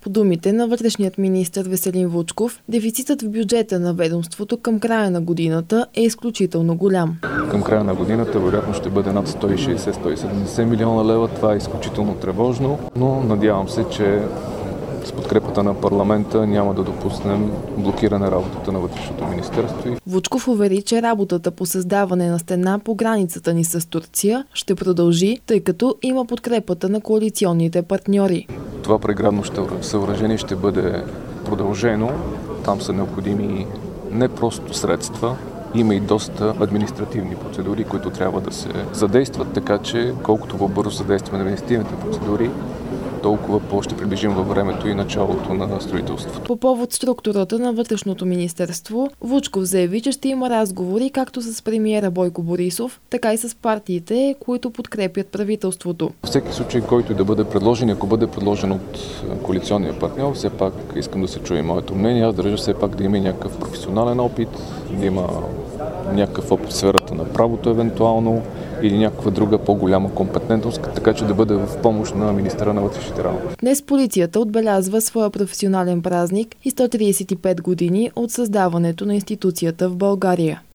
По думите на вътрешният министър Веселин Вучков, дефицитът в бюджета на ведомството към края на годината е изключително голям. Към края на годината вероятно ще бъде над 160-170 милиона лева. Това е изключително тревожно, но надявам се, че с подкрепата на парламента няма да допуснем блокиране работата на Вътрешното министерство. Вучков увери, че работата по създаване на стена по границата ни с Турция ще продължи, тъй като има подкрепата на коалиционните партньори. Това преградно съоръжение ще бъде продължено. Там са необходими не просто средства, има и доста административни процедури, които трябва да се задействат, така че колкото по-бързо задействаме административните процедури, толкова по-ще приближим във времето и началото на строителството. По повод структурата на Вътрешното министерство, Вучков заяви, че ще има разговори както с премиера Бойко Борисов, така и с партиите, които подкрепят правителството. В всеки случай, който да бъде предложен, ако бъде предложен от коалиционния партньор, все пак искам да се чуе моето мнение. Аз държа все пак да има някакъв професионален опит, да има някакъв опит в сферата на правото евентуално или някаква друга по-голяма компетентност, така че да бъде в помощ на министъра на вътрешните работи. Днес полицията отбелязва своя професионален празник и 135 години от създаването на институцията в България.